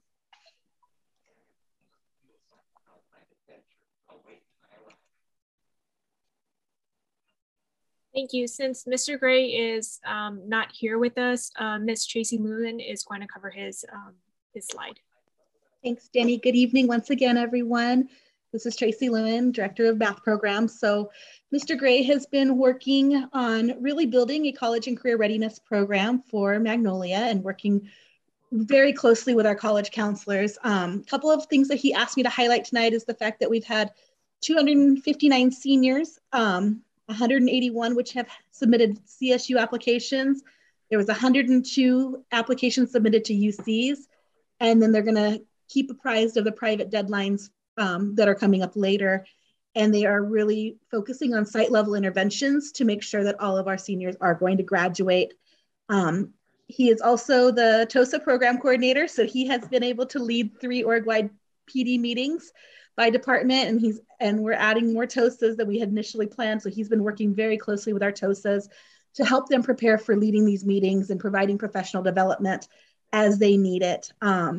Thank you. Since Mr. Gray is not here with us, Ms. Tracy Lewin is going to cover his slide. Thanks, Jenny. Good evening once again, everyone. This is Tracy Lewin, Director of Math Programs. So Mr. Gray has been working on really building a college and career readiness program for Magnolia and working very closely with our college counselors. A couple of things that he asked me to highlight tonight is the fact that we've had 259 seniors, 181 which have submitted CSU applications. There was 102 applications submitted to UCs, and then they're gonna keep apprised of the private deadlines that are coming up later. And they are really focusing on site level interventions to make sure that all of our seniors are going to graduate. He is also the TOSA program coordinator, so he has been able to lead 3 org-wide PD meetings by department, and we're adding more TOSAs than we had initially planned. So he's been working very closely with our TOSAs to help them prepare for leading these meetings and providing professional development as they need it.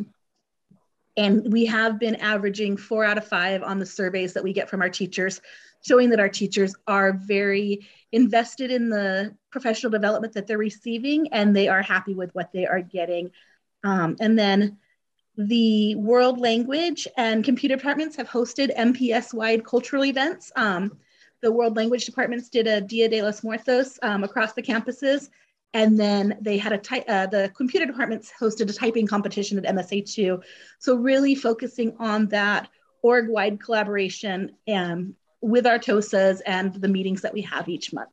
And we have been averaging 4 out of 5 on the surveys that we get from our teachers, showing that our teachers are very invested in the professional development that they're receiving, and they are happy with what they are getting. And then the world language and computer departments have hosted MPS-wide cultural events. The world language departments did a Dia de los Muertos across the campuses. And then they had the computer departments hosted a typing competition at MSA2. So really focusing on that org-wide collaboration with our TOSAs and the meetings that we have each month.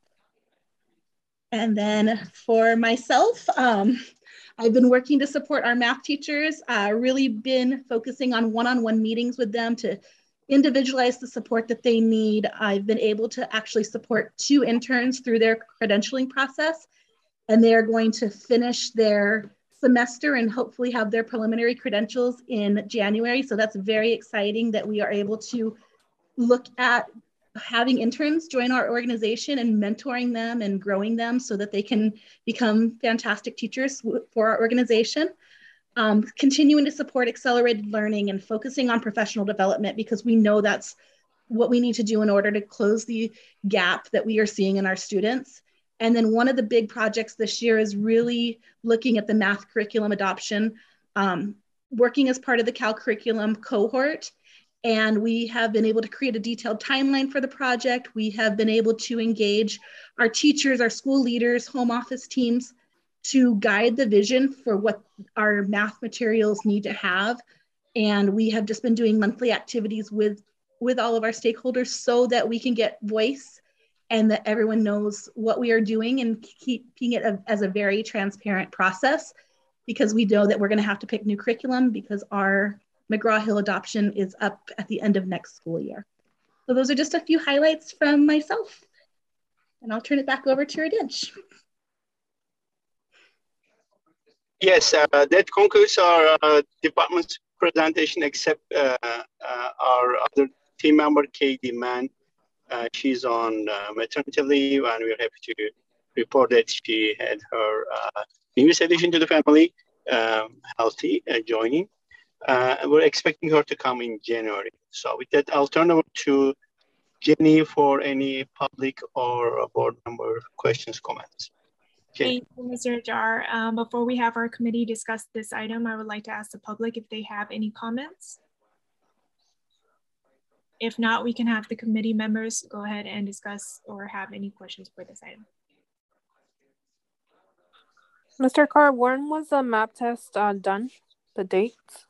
And then for myself, I've been working to support our math teachers, really been focusing on one-on-one meetings with them to individualize the support that they need. I've been able to actually support 2 interns through their credentialing process, and they are going to finish their semester and hopefully have their preliminary credentials in January. So that's very exciting that we are able to look at having interns join our organization and mentoring them and growing them so that they can become fantastic teachers for our organization. Continuing to support accelerated learning and focusing on professional development, because we know that's what we need to do in order to close the gap that we are seeing in our students. And then one of the big projects this year is really looking at the math curriculum adoption, working as part of the Cal curriculum cohort. And we have been able to create a detailed timeline for the project. We have been able to engage our teachers, our school leaders, home office teams to guide the vision for what our math materials need to have. And we have just been doing monthly activities with all of our stakeholders so that we can get voice and that everyone knows what we are doing, and keeping it as a very transparent process, because we know that we're going to have to pick new curriculum because our McGraw-Hill adoption is up at the end of next school year. So those are just a few highlights from myself, and I'll turn it back over to Radinch. Yes, that concludes our department's presentation, except our other team member, Katie Mann. She's on maternity leave, and we're happy to report that she had her newest addition to the family, healthy, joining. We're expecting her to come in January. So with that, I'll turn over to Jenny for any public or board member questions, comments. Jenny. Thank you, Mr. Jar. Before we have our committee discuss this item, I would like to ask the public if they have any comments. If not, we can have the committee members go ahead and discuss or have any questions for this item. Mr. Carr, when was the map test done? The dates?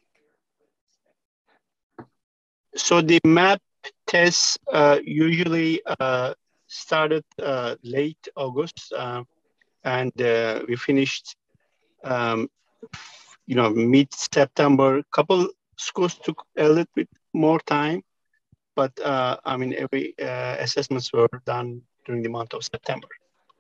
So the map tests usually started late August, and we finished, mid-September. Couple schools took a little bit more time, but I mean, every assessments were done during the month of September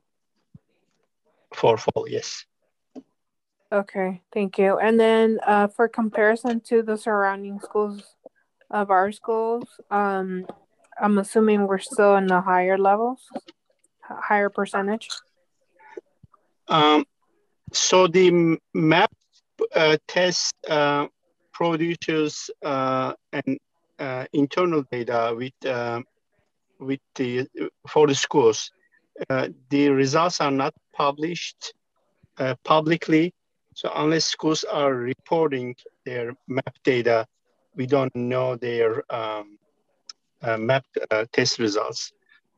for fall, yes. Okay, thank you. And then for comparison to the surrounding schools of our schools, I'm assuming we're still in the higher levels, higher percentage? So the map test produces an internal data for the schools. The results are not published publicly, so unless schools are reporting their map data, we don't know their map test results.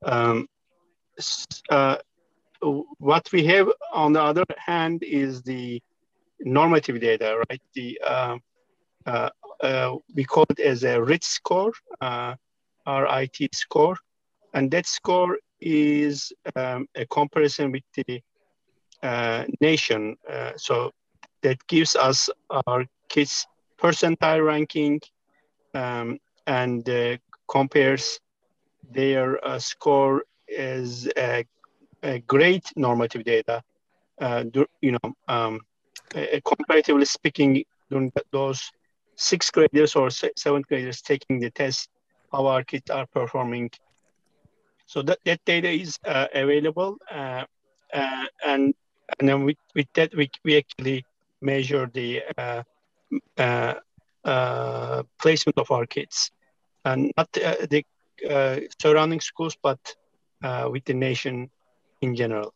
What we have on the other hand is the normative data, right? We call it as a RIT score, RIT score, and that score is a comparison with the nation. So that gives us our kids' percentile ranking and compares their score as a great normative data. Comparatively speaking, during those 6th graders or 7th graders taking the test, how our kids are performing. So that data is available and then with that we actually measure the placement of our kids, and not the surrounding schools, but with the nation in general.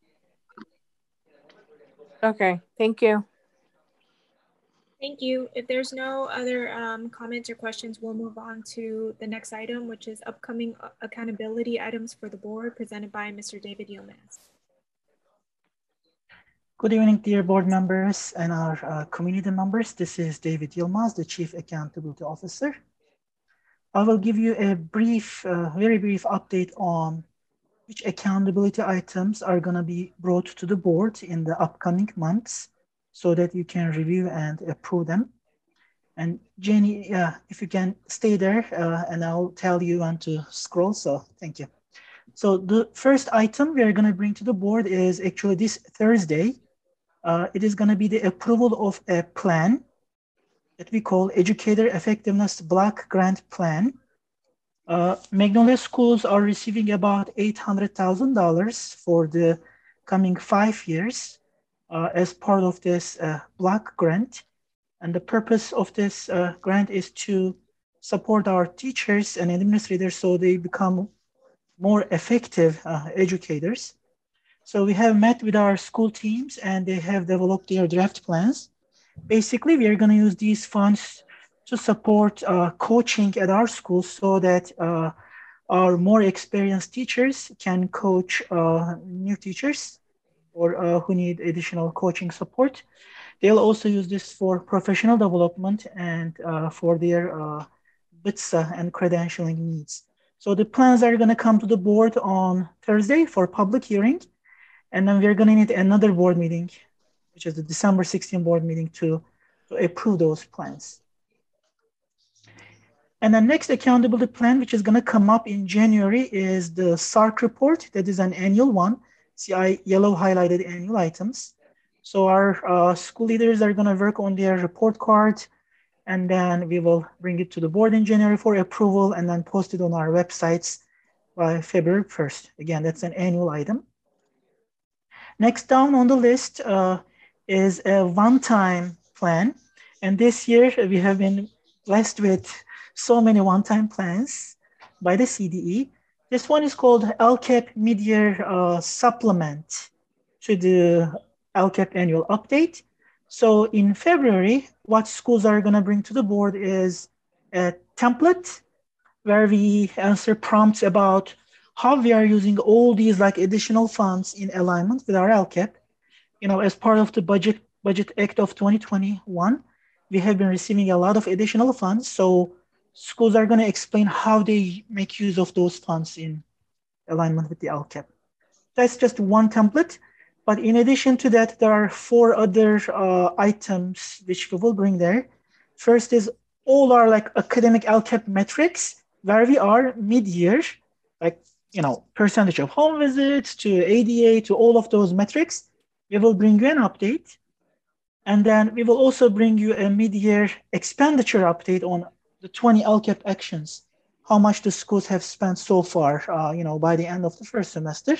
Okay, thank you. Thank you. If there's no other comments or questions, we'll move on to the next item, which is upcoming accountability items for the board, presented by Mr. David Yilmaz. Good evening, dear board members and our community members. This is David Yilmaz, the Chief Accountability Officer. I will give you a brief, very brief update on which accountability items are going to be brought to the board in the upcoming months so that you can review and approve them. And Jenny, if you can stay there and I'll tell you when to scroll, so thank you. So the first item we are going to bring to the board is actually this Thursday. It is going to be the approval of a plan that we call Educator Effectiveness Block Grant Plan. Magnolia schools are receiving about $800,000 for the coming 5 years as part of this block grant. And the purpose of this grant is to support our teachers and administrators so they become more effective educators. So we have met with our school teams and they have developed their draft plans. Basically, we are going to use these funds to support coaching at our schools so that our more experienced teachers can coach new teachers or who need additional coaching support. They'll also use this for professional development and for their BITSA and credentialing needs. So the plans are going to come to the board on Thursday for public hearing. And then we're going to need another board meeting, which is the December 16 board meeting to approve those plans. And the next accountability plan, which is going to come up in January, is the SARC report. That is an annual one. See, I yellow highlighted annual items. So our school leaders are going to work on their report card, and then we will bring it to the board in January for approval and then post it on our websites by February 1st. Again, that's an annual item. Next down on the list is a one-time plan. And this year we have been blessed with so many one-time plans by the CDE. This one is called LCAP Mid-Year Supplement to the LCAP Annual Update. So in February, what schools are going to bring to the board is a template where we answer prompts about how we are using all these like additional funds in alignment with our LCAP. You know, as part of the Budget Act of 2021, we have been receiving a lot of additional funds. So schools are going to explain how they make use of those funds in alignment with the LCAP. That's just one template. But in addition to that, there are 4 other items which we will bring there. First is all our like academic LCAP metrics, where we are mid-year, like, you know, percentage of home visits to ADA to all of those metrics. We will bring you an update. And then we will also bring you a mid-year expenditure update on the 20 LCAP actions, how much the schools have spent so far, you know, by the end of the first semester.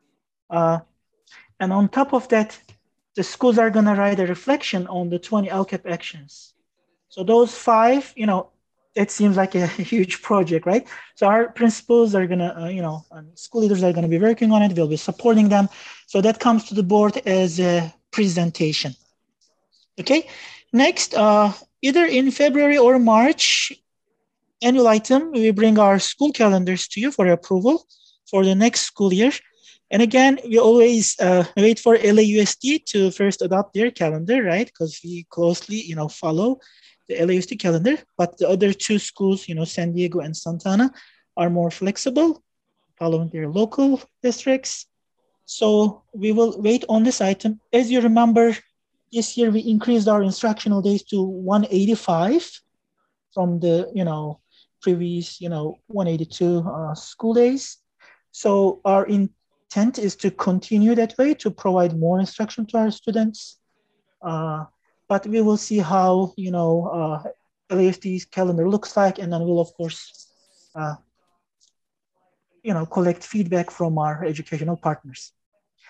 And on top of that, the schools are going to write a reflection on the 20 LCAP actions. So those 5, you know, it seems like a huge project, right? So our principals are going to, you know, and school leaders are going to be working on it. We'll be supporting them. So that comes to the board as a presentation. Okay. Next, either in February or March, annual item, we bring our school calendars to you for approval for the next school year. And again, we always wait for LAUSD to first adopt their calendar, right? Because we closely, you know, follow the LAUSD calendar. But the other 2 schools, you know, San Diego and Santana, are more flexible, following their local districts. So we will wait on this item. As you remember, this year we increased our instructional days to 185 from the, you know, previous, you know, 182 school days. So our intent is to continue that way to provide more instruction to our students. But we will see how, you know, LAUSD's calendar looks like, and then we'll, of course, you know, collect feedback from our educational partners.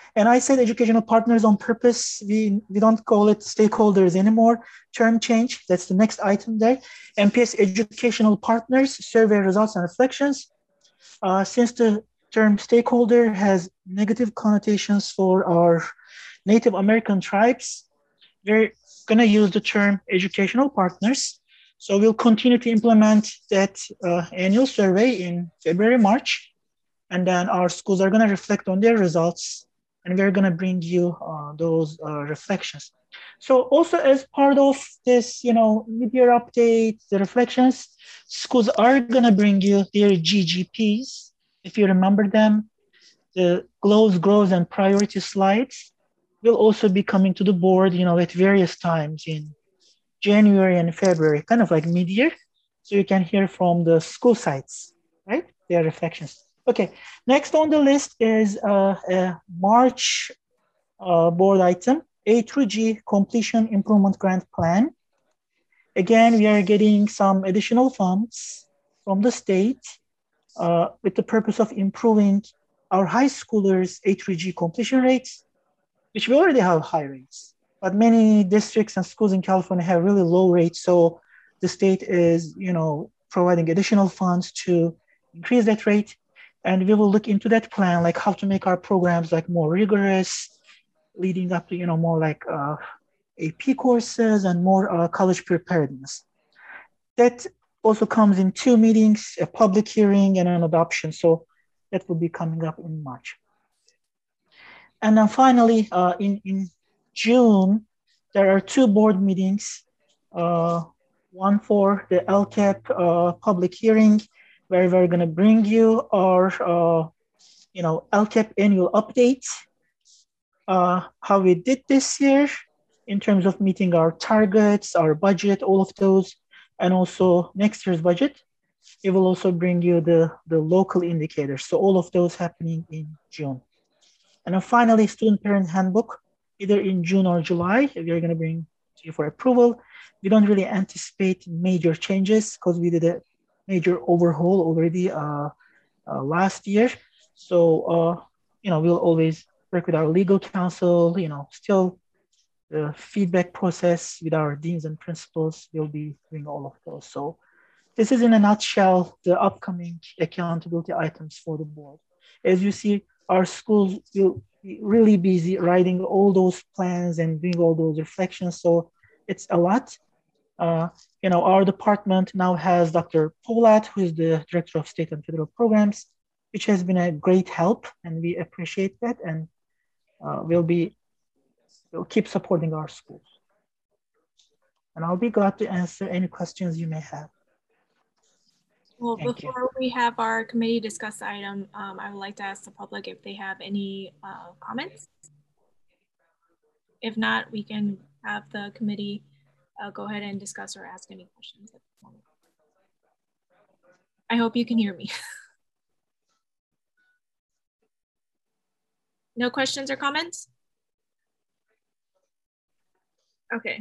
And I said educational partners on purpose. We don't call it stakeholders anymore. Term change, that's the next item there. MPS educational partners, survey results and reflections. Since the term stakeholder has negative connotations for our Native American tribes, we're gonna use the term educational partners. So we'll continue to implement that annual survey in February, March, and then our schools are gonna reflect on their results, and we're gonna bring you those reflections. So also as part of this, mid-year update, the reflections, schools are gonna bring you their GGPs. If you remember them, the goals, growth, and priority slides will also be coming to the board, at various times in January and February, kind of like mid-year. So you can hear from the school sites, right? Their reflections. Okay, next on the list is a March board item, A through G Completion Improvement Grant Plan. Again, we are getting some additional funds from the state with the purpose of improving our high schoolers' A through G completion rates, which we already have high rates. But many districts and schools in California have really low rates. So the state is, providing additional funds to increase that rate. And we will look into that plan, like how to make our programs like more rigorous, leading up to, more like AP courses and more college preparedness. That also comes in 2 meetings, a public hearing and an adoption. So that will be coming up in March. And then finally, in June, there are 2 board meetings, one for the LCAP public hearing, where we're gonna bring you our, LCAP annual update, how we did this year in terms of meeting our targets, our budget, all of those, and also next year's budget. It will also bring you the local indicators. So all of those happening in June. And then finally, student parent handbook, either in June or July, we're gonna bring to you for approval. We don't really anticipate major changes because we did a major overhaul already last year. So, we'll always work with our legal counsel, still the feedback process with our deans and principals, we'll be doing all of those. So this is in a nutshell, the upcoming accountability items for the board. As you see, our schools will be really busy writing all those plans and doing all those reflections. So it's a lot. Our department now has Dr. Polat, who is the Director of State and Federal Programs, which has been a great help, and we appreciate that. And we'll keep supporting our schools. And I'll be glad to answer any questions you may have. Well, before we have our committee discuss the item, I would like to ask the public if they have any comments. If not, we can have the committee go ahead and discuss or ask any questions at the moment. I hope you can hear me. No questions or comments? Okay.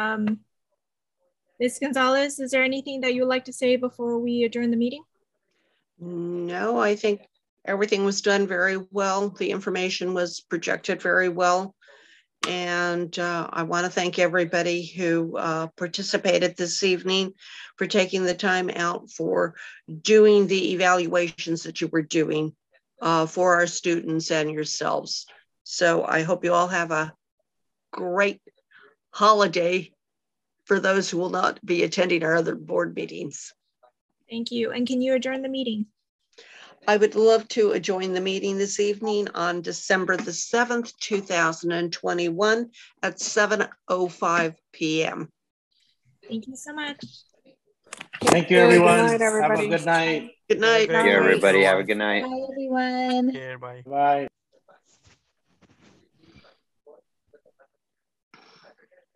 Ms. Gonzalez, is there anything that you would like to say before we adjourn the meeting? No, I think everything was done very well. The information was projected very well. And I want to thank everybody who participated this evening, for taking the time out for doing the evaluations that you were doing for our students and yourselves. So I hope you all have a great holiday for those who will not be attending our other board meetings. Thank you. And can you adjourn the meeting? I would love to adjourn the meeting this evening on December the 7th, 2021 at 7:05 p.m. Thank you so much. Thank you, everyone. Good night, everybody. Have a good night. Good night. Thank you, everybody. Have a good night. Bye, everyone. Bye.